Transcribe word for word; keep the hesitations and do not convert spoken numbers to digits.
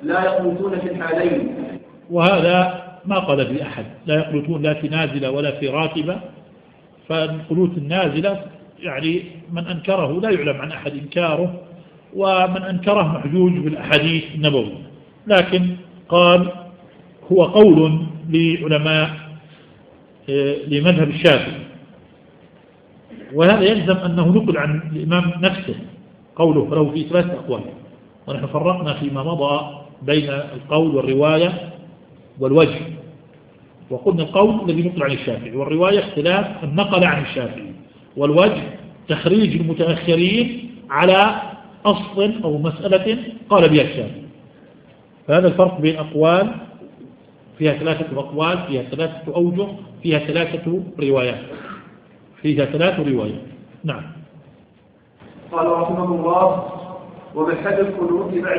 لا يقنطون في الحالين. وهذا ما قال في أحد، لا يقنطون لا في نازلة ولا في راتبة. فالقنوت النازلة يعني من أنكره لا يعلم عن أحد إنكاره، ومن أنكره محجوج بالأحاديث النبوية. لكن قال هو قول لعلماء لمذهب الشافعي، وهذا يلزم أنه نقل عن الإمام نفسه قوله، فله في ثلاثة أقوال. ونحن فرقنا فيما مضى بين القول والرواية والوجه، وقلنا القول الذي نقل عن الشافعي، والرواية اختلاف النقل عن الشافعي، والوجه تخريج المتأخرين على أصل أو مسألة قال بها الشافعي. فهذا الفرق بين أقوال فيها ثلاثة أقوال، فيها ثلاثة أوجه، فيها ثلاثة روايات، فيها ثلاث روايات. نعم. قال رحمه الله: ومحل القنوت بعد